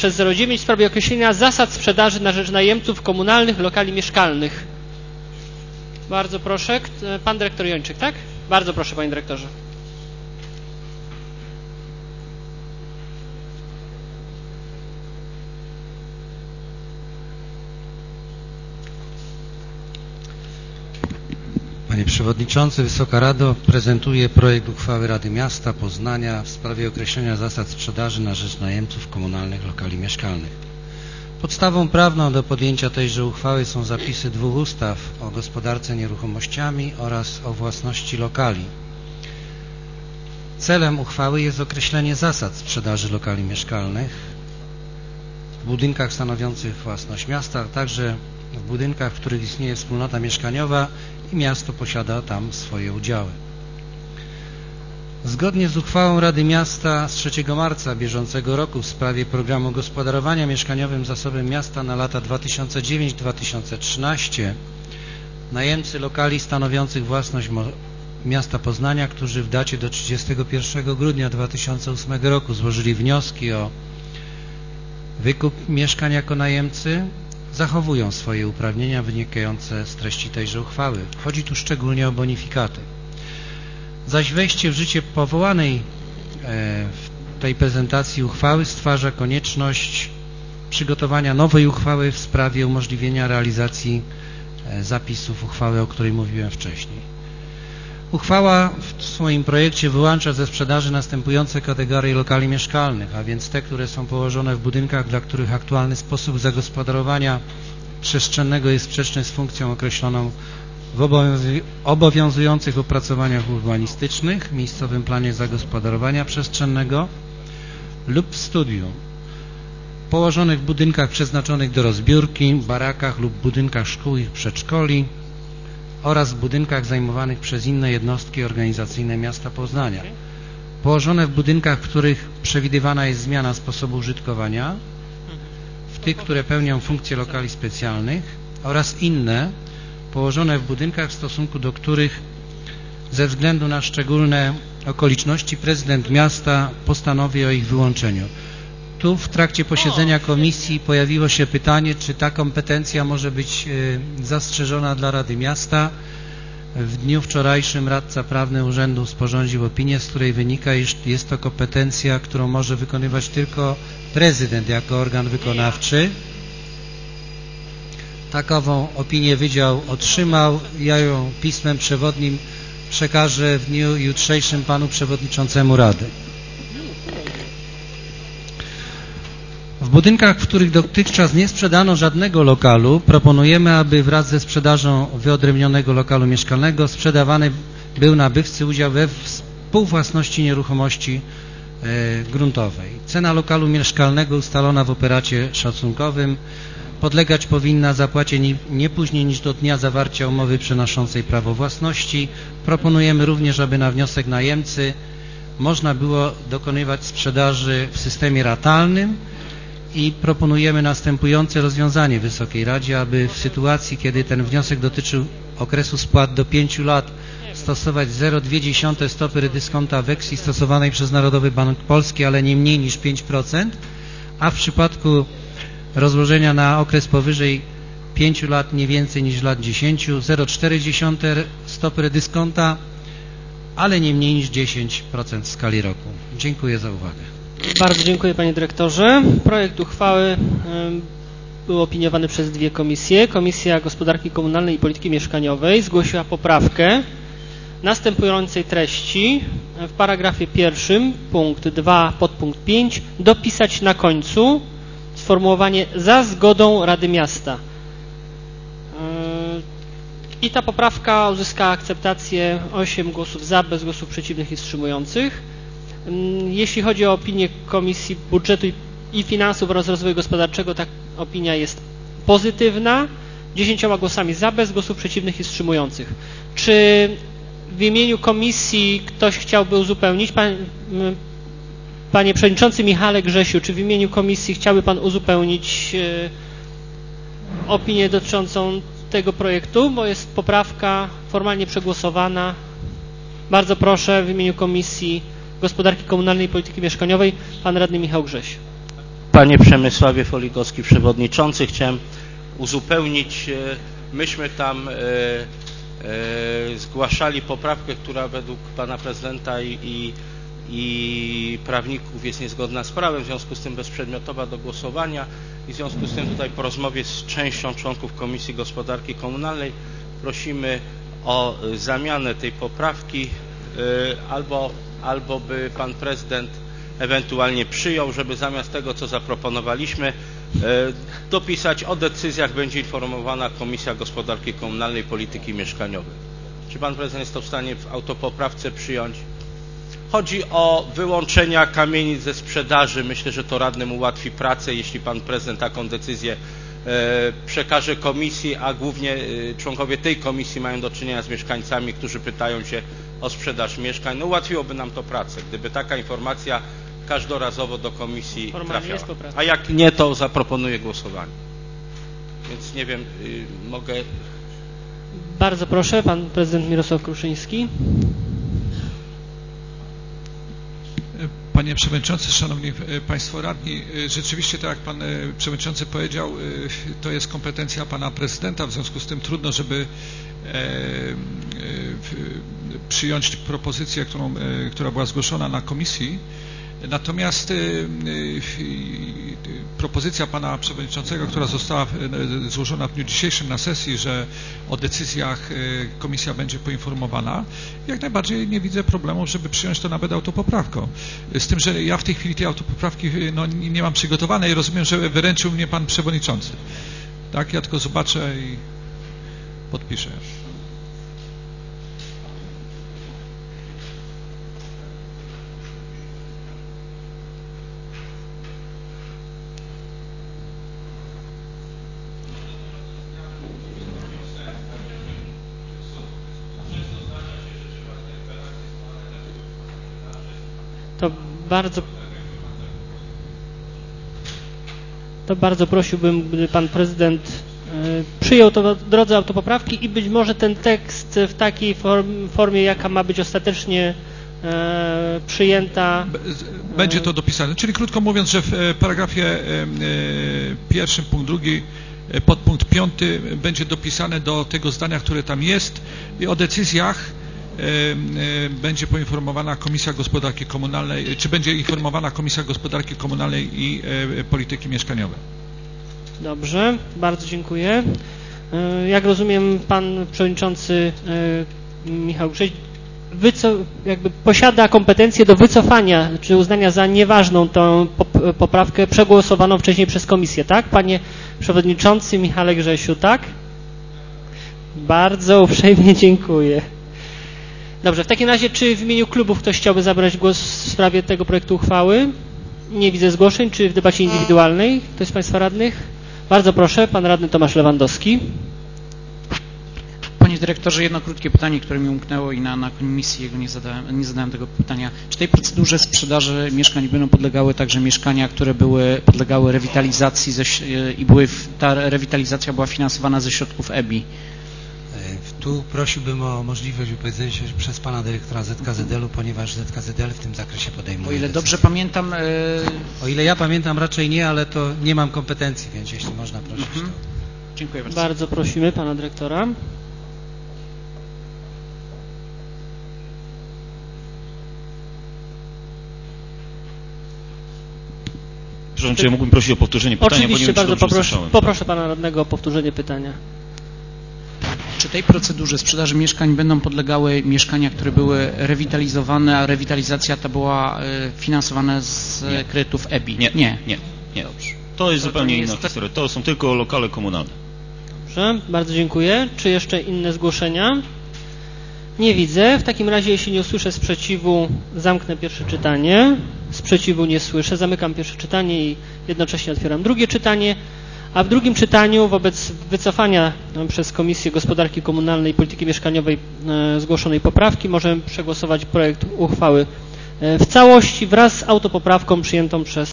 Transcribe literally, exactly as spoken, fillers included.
przez zero dziewięć w sprawie określenia zasad sprzedaży na rzecz najemców komunalnych lokali mieszkalnych. Bardzo proszę, pan dyrektor Jończyk, tak? Bardzo proszę, panie dyrektorze. Panie Przewodniczący, Wysoka Rado, prezentuję projekt uchwały Rady Miasta Poznania w sprawie określenia zasad sprzedaży na rzecz najemców komunalnych lokali mieszkalnych. Podstawą prawną do podjęcia tejże uchwały są zapisy dwóch ustaw o gospodarce nieruchomościami oraz o własności lokali. Celem uchwały jest określenie zasad sprzedaży lokali mieszkalnych w budynkach stanowiących własność miasta, a także w budynkach, w których istnieje wspólnota mieszkaniowa i miasto posiada tam swoje udziały. Zgodnie z uchwałą Rady Miasta z trzeciego marca bieżącego roku w sprawie programu gospodarowania mieszkaniowym zasobem miasta na lata dwa tysiące dziewiąty do dwa tysiące trzynastego najemcy lokali stanowiących własność miasta Poznania, którzy w dacie do trzydziestego pierwszego grudnia dwa tysiące ósmego roku złożyli wnioski o wykup mieszkań jako najemcy, zachowują swoje uprawnienia wynikające z treści tejże uchwały. Chodzi tu szczególnie o bonifikaty. Zaś wejście w życie powołanej w tej prezentacji uchwały stwarza konieczność przygotowania nowej uchwały w sprawie umożliwienia realizacji zapisów uchwały, o której mówiłem wcześniej. Uchwała w swoim projekcie wyłącza ze sprzedaży następujące kategorie lokali mieszkalnych, a więc te, które są położone w budynkach, dla których aktualny sposób zagospodarowania przestrzennego jest sprzeczny z funkcją określoną w obowiązujących opracowaniach urbanistycznych, miejscowym planie zagospodarowania przestrzennego lub w studium, położonych w budynkach przeznaczonych do rozbiórki, barakach lub budynkach szkół i przedszkoli oraz w budynkach zajmowanych przez inne jednostki organizacyjne miasta Poznania, położone w budynkach, w których przewidywana jest zmiana sposobu użytkowania, w tych, które pełnią funkcje lokali specjalnych oraz inne położone w budynkach, w stosunku do których ze względu na szczególne okoliczności prezydent miasta postanowi o ich wyłączeniu. Tu w trakcie posiedzenia komisji pojawiło się pytanie, czy ta kompetencja może być zastrzeżona dla Rady Miasta. W dniu wczorajszym radca prawny urzędu sporządził opinię, z której wynika, iż jest to kompetencja, którą może wykonywać tylko prezydent jako organ wykonawczy. Takową opinię wydział otrzymał. Ja ją pismem przewodnim przekażę w dniu jutrzejszym panu przewodniczącemu Rady. W budynkach, w których dotychczas nie sprzedano żadnego lokalu, proponujemy, aby wraz ze sprzedażą wyodrębnionego lokalu mieszkalnego sprzedawany był nabywcy udział we współwłasności nieruchomości e, gruntowej. Cena lokalu mieszkalnego ustalona w operacie szacunkowym podlegać powinna zapłacie nie, nie później niż do dnia zawarcia umowy przenoszącej prawo własności. Proponujemy również, aby na wniosek najemcy można było dokonywać sprzedaży w systemie ratalnym i proponujemy następujące rozwiązanie Wysokiej Radzie, aby w sytuacji, kiedy ten wniosek dotyczył okresu spłat do pięciu lat, stosować zero przecinek dwa stopy redyskonta weksli stosowanej przez Narodowy Bank Polski, ale nie mniej niż pięć procent, a w przypadku rozłożenia na okres powyżej pięciu lat nie więcej niż lat dziesięciu, zero przecinek cztery stopy redyskonta, ale nie mniej niż dziesięć procent w skali roku. Dziękuję za uwagę. Bardzo dziękuję, panie dyrektorze. Projekt uchwały był opiniowany przez dwie komisje. Komisja Gospodarki Komunalnej i Polityki Mieszkaniowej zgłosiła poprawkę następującej treści: w paragrafie pierwszym punkt dwa podpunkt pięć dopisać na końcu sformułowanie za zgodą Rady Miasta. I ta poprawka uzyskała akceptację osiem głosów za, bez głosów przeciwnych i wstrzymujących. Jeśli chodzi o opinię Komisji Budżetu i Finansów oraz Rozwoju Gospodarczego, ta opinia jest pozytywna, dziesięcioma głosami za, bez głosów przeciwnych i wstrzymujących. Czy w imieniu komisji ktoś chciałby uzupełnić? Pan, panie Przewodniczący Michale Grzesiu, czy w imieniu komisji chciałby Pan uzupełnić opinię dotyczącą tego projektu, bo jest poprawka formalnie przegłosowana. Bardzo proszę w imieniu Komisji Gospodarki Komunalnej i Polityki Mieszkaniowej pan radny Michał Grześ. Panie Przemysławie Foligowski, Przewodniczący, chciałem uzupełnić, myśmy tam e, e, zgłaszali poprawkę, która według Pana Prezydenta i, i, i prawników jest niezgodna z prawem, w związku z tym bezprzedmiotowa do głosowania i w związku z tym tutaj po rozmowie z częścią członków Komisji Gospodarki Komunalnej prosimy o zamianę tej poprawki, albo, albo by Pan Prezydent ewentualnie przyjął, żeby zamiast tego, co zaproponowaliśmy, dopisać: o decyzjach będzie informowana Komisja Gospodarki Komunalnej i Polityki Mieszkaniowej. Czy Pan Prezydent jest to w stanie w autopoprawce przyjąć? Chodzi o wyłączenia kamienic ze sprzedaży. Myślę, że to radnym ułatwi pracę, jeśli Pan Prezydent taką decyzję przekaże komisji, a głównie członkowie tej komisji mają do czynienia z mieszkańcami, którzy pytają się o sprzedaż mieszkań. No, ułatwiłoby nam to pracę, gdyby taka informacja każdorazowo do komisji trafiała. A jak nie, to zaproponuję głosowanie. Więc nie wiem, yy, mogę... Bardzo proszę, Pan Prezydent Mirosław Kruszyński. Panie Przewodniczący, Szanowni Państwo Radni, rzeczywiście, tak jak Pan Przewodniczący powiedział, to jest kompetencja Pana Prezydenta, w związku z tym trudno, żeby przyjąć propozycję, którą, która była zgłoszona na komisji. Natomiast propozycja Pana Przewodniczącego, która została złożona w dniu dzisiejszym na sesji, że o decyzjach komisja będzie poinformowana, jak najbardziej nie widzę problemu, żeby przyjąć to nawet autopoprawką. Z tym, że ja w tej chwili tej autopoprawki no, nie mam przygotowanej, rozumiem, że wyręczył mnie Pan Przewodniczący. Tak, ja tylko zobaczę i podpiszę. To bardzo, to bardzo prosiłbym, gdyby Pan Prezydent y, przyjął to w drodze autopoprawki i być może ten tekst w takiej form, formie, jaka ma być ostatecznie y, przyjęta. Będzie to dopisane. Czyli krótko mówiąc, że w paragrafie y, y, pierwszym, punkt drugi, podpunkt piąty będzie dopisane do tego zdania, które tam jest, i o decyzjach będzie poinformowana Komisja Gospodarki Komunalnej, czy będzie informowana Komisja Gospodarki Komunalnej i Polityki Mieszkaniowej. Dobrze, bardzo dziękuję. Jak rozumiem, Pan Przewodniczący Michał Grześ jakby posiada kompetencje do wycofania, czy uznania za nieważną tą poprawkę przegłosowaną wcześniej przez Komisję, tak? Panie Przewodniczący Michale Grzesiu, tak? Bardzo uprzejmie dziękuję. Dobrze, w takim razie czy w imieniu klubów ktoś chciałby zabrać głos w sprawie tego projektu uchwały? Nie widzę zgłoszeń. Czy w debacie indywidualnej ktoś z Państwa radnych? Bardzo proszę, Pan Radny Tomasz Lewandowski. Panie Dyrektorze, jedno krótkie pytanie, które mi umknęło i na, na komisji jego nie zadałem, nie zadałem tego pytania. Czy tej procedurze sprzedaży mieszkań będą podlegały także mieszkania, które były podlegały rewitalizacji ze, i były, ta rewitalizacja była finansowana ze środków E B I? Tu prosiłbym o możliwość wypowiedzenia się przez Pana Dyrektora Z K Z L-u, ponieważ Z K Z L w tym zakresie podejmuje O ile decyzję. dobrze pamiętam... Yy... O ile ja pamiętam, raczej nie, ale to nie mam kompetencji, więc jeśli można prosić, mhm. to... Dziękuję bardzo. Bardzo prosimy Pana Dyrektora. Czy ja mógłbym prosić o powtórzenie pytania? Oczywiście, bo nie bardzo wiem, poproszę, poproszę Pana Radnego o powtórzenie pytania. Czy tej procedurze sprzedaży mieszkań będą podlegały mieszkania, które były rewitalizowane, a rewitalizacja ta była finansowana z nie. kredytów E B I? Nie, nie, nie. nie. Dobrze. To jest to zupełnie to inna jest... historia. To są tylko lokale komunalne. Dobrze, bardzo dziękuję. Czy jeszcze inne zgłoszenia? Nie widzę. W takim razie, jeśli nie usłyszę sprzeciwu, zamknę pierwsze czytanie. Sprzeciwu nie słyszę. Zamykam pierwsze czytanie i jednocześnie otwieram drugie czytanie. A w drugim czytaniu wobec wycofania przez Komisję Gospodarki Komunalnej i Polityki Mieszkaniowej zgłoszonej poprawki możemy przegłosować projekt uchwały w całości wraz z autopoprawką przyjętą przez